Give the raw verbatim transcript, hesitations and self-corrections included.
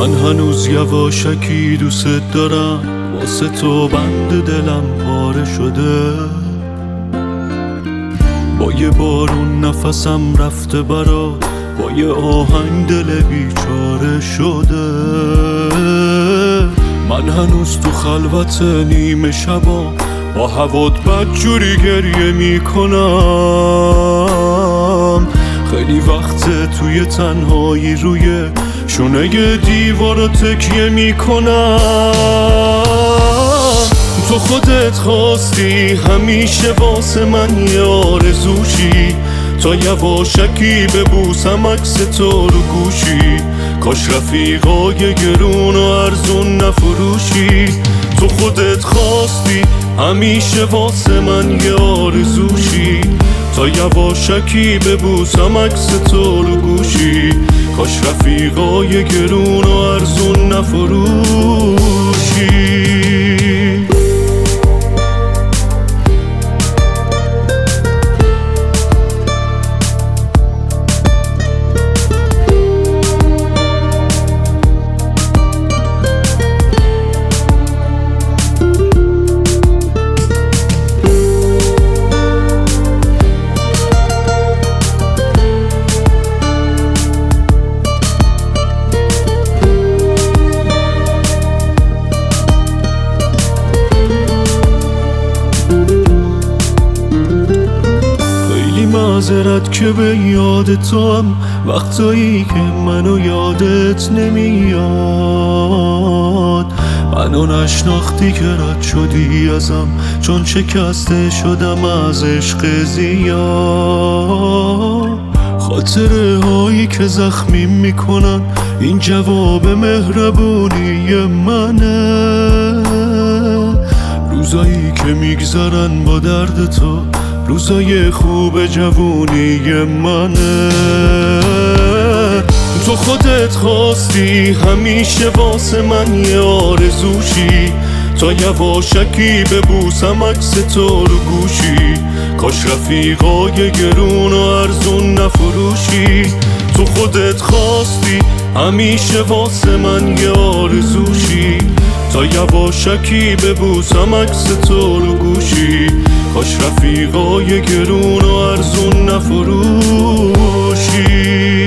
من هنوز یواشکی دوست دارم، واسه تو بند دلم پاره شده. با یه بارون نفسم رفته برات، با یه آهنگ دل بیچاره شده. من هنوز تو خلوت نیمه شبا با هوات بدجوری گریه میکنم. خیلی وقت توی تنهایی روی شونه دیوارو تکیه میکنم. تو خودت خواستی همیشه واسه من یه آرزوشی، تا یواشکی ببوسم عکس تو رو گوشی. کاش رفیقای گرون و ارزون نفروشی. تو خودت خواستی همیشه واسه من یه آرزوشی، تا یواشکی ببوسم عکس تو رو گوشی. کاش رفیقای گرون و ارزون نفروشی. معذرت که به یاد تو هم وقتایی که منو یادت نمیاد. منو نشناختی که رد شدی ازم، چون شکسته شدم از عشق زیاد. خاطره هایی که زخمی میکنن این جواب مهربونی منه. روزایی که میگذرن با درد تو روزای خوب جوونی منه. تو خودت خواستی همیشه واسه من یه آرزوشی، تا یواشکی ببوسم عکس تو رو گوشی. کاش رفیقای گرون و ارزون نفروشی. تو خودت خواستی همیشه واسه من یه آرزوشی، تا یواشکی ببوسم عکس تو رو گوشی. کاش رفیقای گرون و ارزون نفروشی.